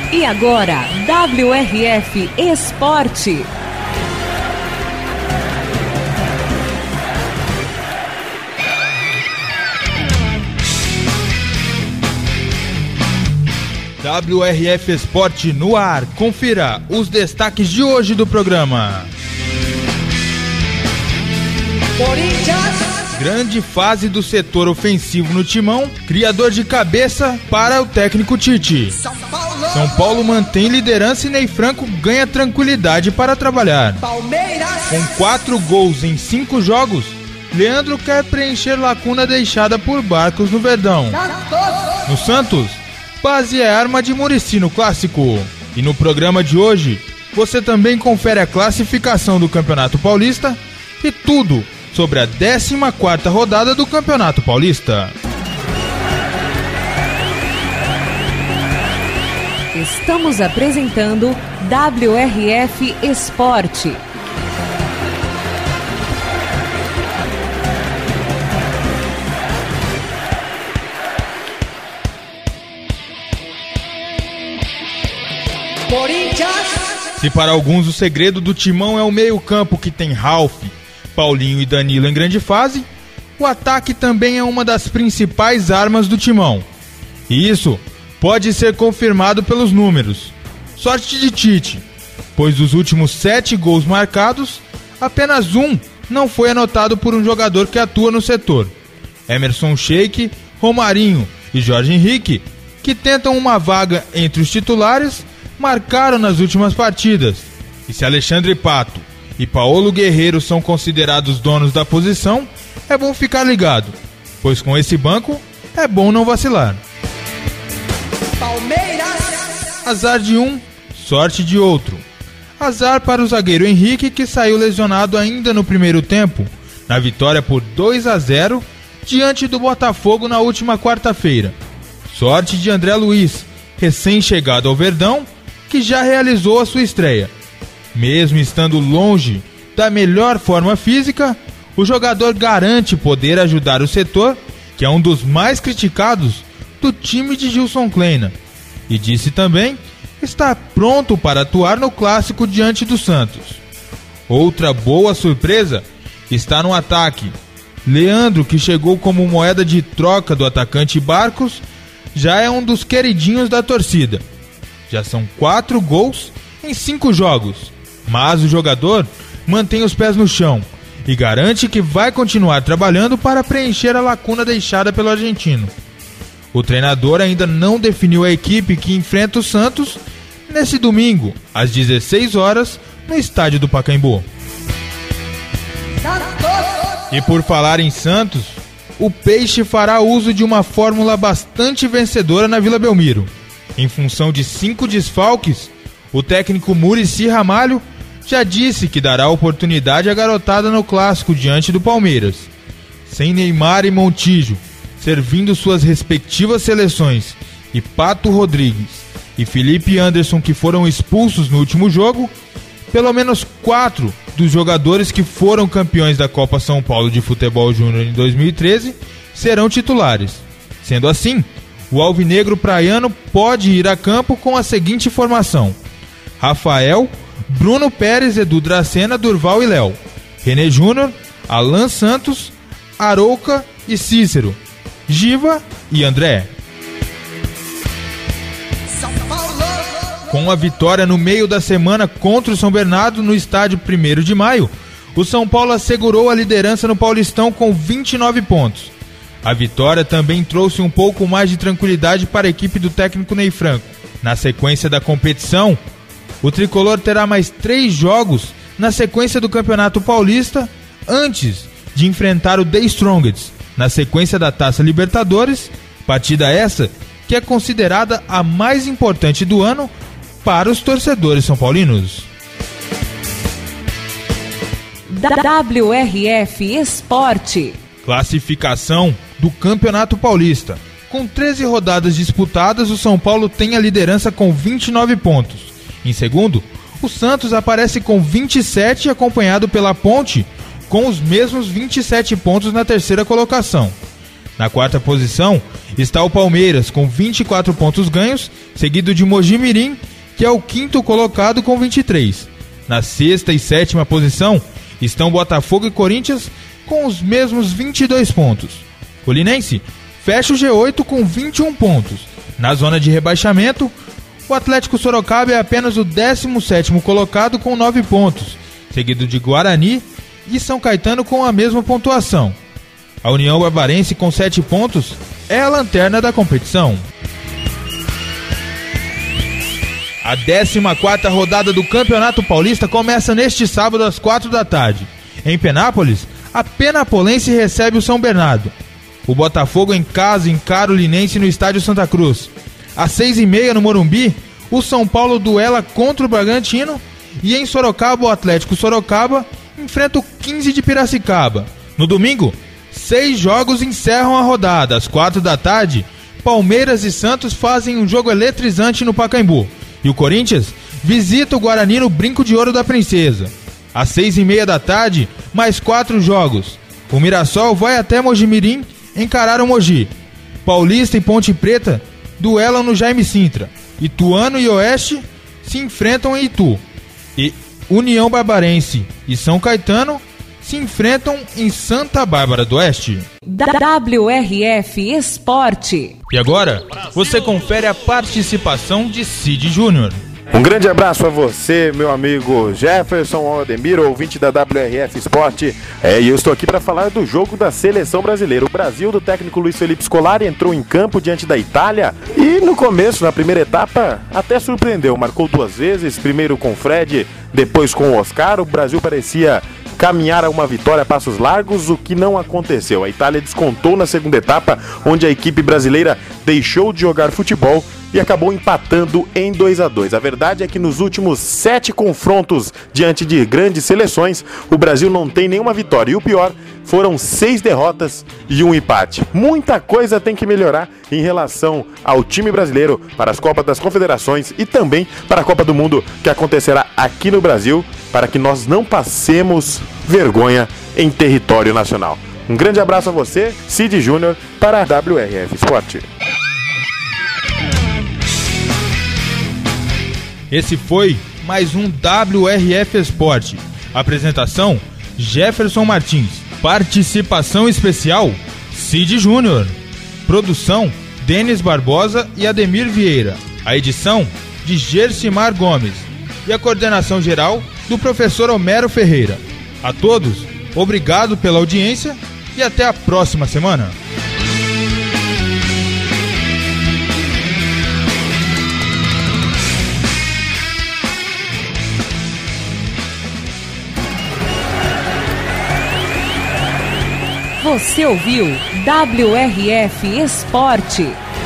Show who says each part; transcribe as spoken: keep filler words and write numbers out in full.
Speaker 1: E agora, W R F Esporte.
Speaker 2: W R F Esporte no ar. Confira os destaques de hoje do programa. Corinthians. Grande fase do setor ofensivo no Timão, criador de cabeça para o técnico Tite. São Paulo, São Paulo mantém liderança e Ney Franco ganha tranquilidade para trabalhar. Palmeiras. Com quatro gols em cinco jogos, Leandro quer preencher lacuna deixada por Barcos no Verdão. No Santos, base é arma de Muricy no Clássico. E no programa de hoje, você também confere a classificação do Campeonato Paulista e tudo sobre a décima quarta rodada do Campeonato Paulista.
Speaker 1: Estamos apresentando W R F Esporte.
Speaker 2: Corinthians. Se para alguns o segredo do Timão é o meio-campo que tem Ralf, Paulinho e Danilo em grande fase, o ataque também é uma das principais armas do Timão. E isso pode ser confirmado pelos números. Sorte de Tite, pois dos últimos sete gols marcados, apenas um não foi anotado por um jogador que atua no setor. Emerson Sheik, Romarinho e Jorge Henrique, que tentam uma vaga entre os titulares, marcaram nas últimas partidas. E se Alexandre Pato e Paulo Guerreiro são considerados donos da posição, é bom ficar ligado, pois com esse banco é bom não vacilar. Palmeiras. Azar de um, sorte de outro. Azar para o zagueiro Henrique, que saiu lesionado ainda no primeiro tempo, na vitória por dois a zero diante do Botafogo na última quarta-feira. Sorte de André Luiz, recém-chegado ao Verdão, que já realizou a sua estreia. Mesmo estando longe da melhor forma física, o jogador garante poder ajudar o setor, que é um dos mais criticados do time de Gilson Kleina, e disse também estar pronto para atuar no Clássico diante do Santos. Outra boa surpresa está no ataque. Leandro, que chegou como moeda de troca do atacante Barcos, já é um dos queridinhos da torcida. Já são quatro gols em cinco jogos, mas o jogador mantém os pés no chão e garante que vai continuar trabalhando para preencher a lacuna deixada pelo argentino. O treinador ainda não definiu a equipe que enfrenta o Santos nesse domingo, às dezesseis horas, no estádio do Pacaembu. E por falar em Santos, o Peixe fará uso de uma fórmula bastante vencedora na Vila Belmiro. Em função de cinco desfalques, o técnico Muricy Ramalho já disse que dará oportunidade à garotada no Clássico diante do Palmeiras. Sem Neymar e Montijo servindo suas respectivas seleções, e Pato Rodrigues e Felipe Anderson, que foram expulsos no último jogo, pelo menos quatro dos jogadores que foram campeões da Copa São Paulo de Futebol Júnior em dois mil e treze serão titulares. Sendo assim, o alvinegro praiano pode ir a campo com a seguinte formação: Rafael, Bruno Pérez, Edu Dracena, Durval e Léo, René Júnior, Alan Santos, Arouca e Cícero, Giva e André. Com a vitória no meio da semana contra o São Bernardo no estádio primeiro de maio, o São Paulo assegurou a liderança no Paulistão com vinte e nove pontos. A vitória também trouxe um pouco mais de tranquilidade para a equipe do técnico Ney Franco. Na sequência da competição, o tricolor terá mais três jogos na sequência do Campeonato Paulista, antes de enfrentar o The Strongest, na sequência da Taça Libertadores, partida essa que é considerada a mais importante do ano para os torcedores são paulinos.
Speaker 1: W R F Esporte.
Speaker 2: Classificação do Campeonato Paulista. Com treze rodadas disputadas, o São Paulo tem a liderança com vinte e nove pontos. Em segundo, o Santos aparece com vinte e sete, acompanhado pela Ponte, com os mesmos vinte e sete pontos na terceira colocação. Na quarta posição está o Palmeiras com vinte e quatro pontos ganhos, seguido de Mojimirim, que é o quinto colocado com vinte e três. Na sexta e sétima posição estão Botafogo e Corinthians com os mesmos vinte e dois pontos. O Linense fecha o G oito com vinte e um pontos. Na zona de rebaixamento, o Atlético Sorocaba é apenas o décimo sétimo colocado com nove pontos, seguido de Guarani e São Caetano com a mesma pontuação. A União Barbarense com sete pontos é a lanterna da competição. A décima quarta rodada do Campeonato Paulista começa neste sábado às quatro da tarde. Em Penápolis, a Penapolense recebe o São Bernardo. O Botafogo em casa encara o Linense no Estádio Santa Cruz. Às seis e meia no Morumbi, o São Paulo duela contra o Bragantino e em Sorocaba o Atlético Sorocaba enfrenta o quinze de Piracicaba. No domingo, seis jogos encerram a rodada. Às quatro da tarde, Palmeiras e Santos fazem um jogo eletrizante no Pacaembu. E o Corinthians visita o Guarani no Brinco de Ouro da Princesa. Às seis e meia da tarde, mais quatro jogos. O Mirassol vai até Mojimirim encarar o Mogi. Paulista e Ponte Preta duelam no Jaime Sintra. Ituano e Oeste se enfrentam em Itu. E União Barbarense e São Caetano se enfrentam em Santa Bárbara do Oeste.
Speaker 1: W R F Esporte.
Speaker 2: E agora, você confere a participação de Cid Júnior.
Speaker 3: Um grande abraço a você, meu amigo Jefferson Aldemir, ouvinte da W R F Esporte. É, e eu estou aqui para falar do jogo da seleção brasileira. O Brasil, do técnico Luiz Felipe Scolari, entrou em campo diante da Itália e no começo, na primeira etapa, até surpreendeu. Marcou duas vezes, primeiro com o Fred, depois com o Oscar. O Brasil parecia caminhar a uma vitória a passos largos, o que não aconteceu. A Itália descontou na segunda etapa, onde a equipe brasileira deixou de jogar futebol e acabou empatando em dois a dois. A verdade é que nos últimos sete confrontos diante de grandes seleções, o Brasil não tem nenhuma vitória. E o pior, foram seis derrotas e um empate. Muita coisa tem que melhorar em relação ao time brasileiro para as Copas das Confederações e também para a Copa do Mundo, que acontecerá aqui no Brasil, para que nós não passemos vergonha em território nacional. Um grande abraço a você, Cid Júnior, para a W R F Esporte.
Speaker 2: Esse foi mais um W R F Esporte. Apresentação: Jefferson Martins. Participação especial: Cid Júnior. Produção: Denis Barbosa e Ademir Vieira. A edição: de Gersimar Gomes. E a coordenação geral do professor Homero Ferreira. A todos, obrigado pela audiência e até a próxima semana.
Speaker 1: Você ouviu W R F Esporte.